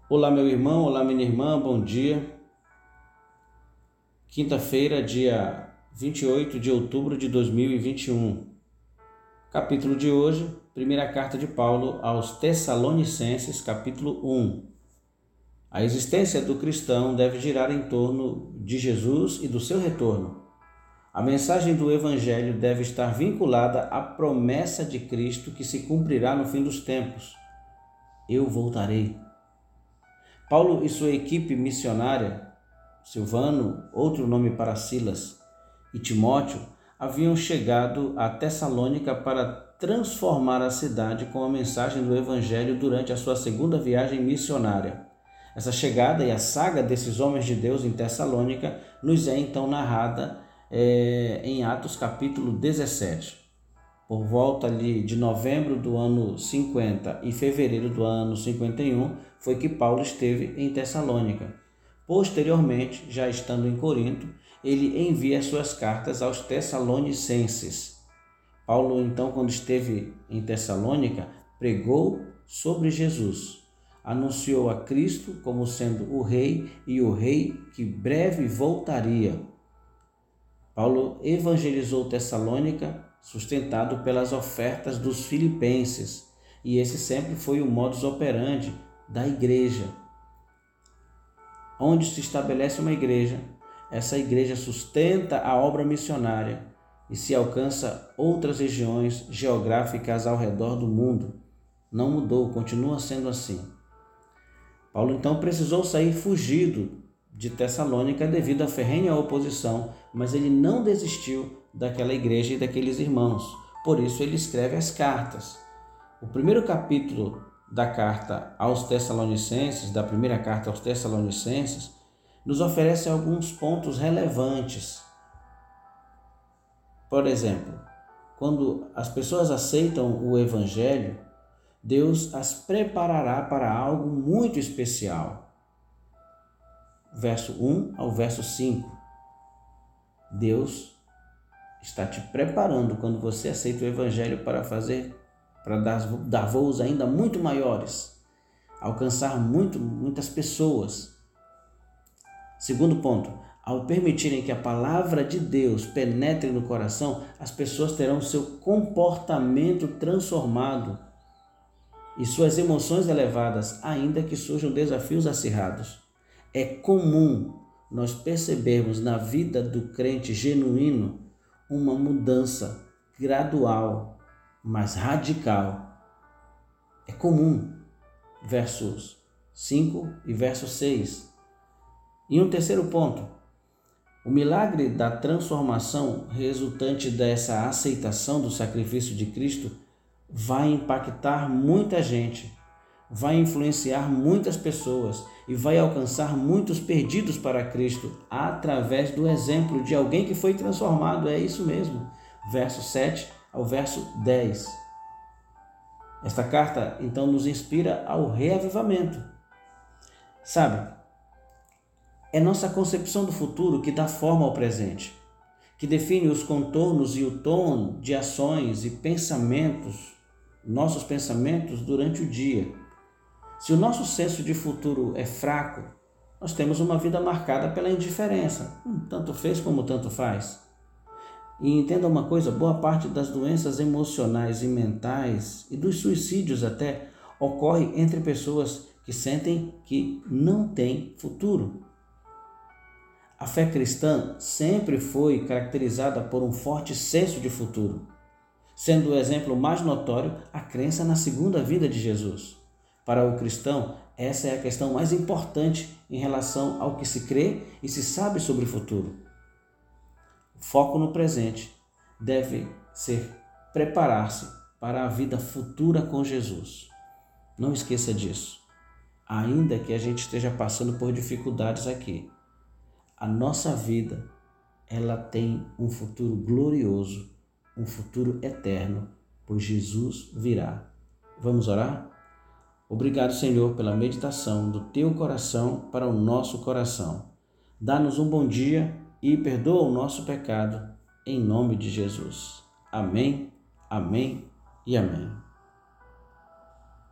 Olá, meu irmão, olá, minha irmã, bom dia. Quinta-feira, dia 28 de outubro de 2021. Capítulo de hoje, primeira carta de Paulo aos Tessalonicenses, capítulo 1. A existência do cristão deve girar em torno de Jesus e do seu retorno. A mensagem do Evangelho deve estar vinculada à promessa de Cristo que se cumprirá no fim dos tempos. Eu voltarei. Paulo e sua equipe missionária, Silvano, outro nome para Silas, e Timóteo, haviam chegado a Tessalônica para transformar a cidade com a mensagem do Evangelho durante a sua segunda viagem missionária. Essa chegada e a saga desses homens de Deus em Tessalônica nos é então narrada em Atos capítulo 17. Por volta ali de novembro do ano 50 e fevereiro do ano 51, foi que Paulo esteve em Tessalônica. Posteriormente, já estando em Corinto, ele envia suas cartas aos Tessalonicenses. Paulo, então, quando esteve em Tessalônica, pregou sobre Jesus, anunciou a Cristo como sendo o Rei e o Rei que breve voltaria. Paulo evangelizou Tessalônica, sustentado pelas ofertas dos filipenses, e esse sempre foi o modus operandi da igreja. Onde se estabelece uma igreja, essa igreja sustenta a obra missionária e se alcança outras regiões geográficas ao redor do mundo. Não mudou, continua sendo assim. Paulo então precisou sair fugido de Tessalônica devido à ferrenha oposição, mas ele não desistiu daquela igreja e daqueles irmãos. Por isso ele escreve as cartas. O primeiro capítulo da carta aos Tessalonicenses, da primeira carta aos Tessalonicenses, nos oferece alguns pontos relevantes. Por exemplo, quando as pessoas aceitam o Evangelho, Deus as preparará para algo muito especial. Verso 1 ao verso 5. Deus está te preparando quando você aceita o Evangelho para dar voos ainda muito maiores, alcançar muitas pessoas. Segundo ponto, ao permitirem que a palavra de Deus penetre no coração, as pessoas terão seu comportamento transformado e suas emoções elevadas, ainda que surjam desafios acirrados. É comum nós percebermos na vida do crente genuíno uma mudança gradual, mas radical. É comum. Versos 5 e verso 6. E um terceiro ponto, o milagre da transformação resultante dessa aceitação do sacrifício de Cristo vai impactar muita gente, vai influenciar muitas pessoas e vai alcançar muitos perdidos para Cristo através do exemplo de alguém que foi transformado. É isso mesmo. Verso 7 ao verso 10. Esta carta, então, nos inspira ao reavivamento. Sabe, é nossa concepção do futuro que dá forma ao presente, que define os contornos e o tom de ações e pensamentos, nossos pensamentos durante o dia. Se o nosso senso de futuro é fraco, nós temos uma vida marcada pela indiferença. Tanto fez como tanto faz. E entenda uma coisa, boa parte das doenças emocionais e mentais e dos suicídios até ocorre entre pessoas que sentem que não têm futuro. A fé cristã sempre foi caracterizada por um forte senso de futuro, sendo o exemplo mais notório a crença na segunda vinda de Jesus. Para o cristão, essa é a questão mais importante em relação ao que se crê e se sabe sobre o futuro. O foco no presente deve ser preparar-se para a vida futura com Jesus. Não esqueça disso. Ainda que a gente esteja passando por dificuldades aqui, a nossa vida, ela tem um futuro glorioso, um futuro eterno, pois Jesus virá. Vamos orar? Obrigado, Senhor, pela meditação do Teu coração para o nosso coração. Dá-nos um bom dia e perdoa o nosso pecado, em nome de Jesus. Amém, amém e amém.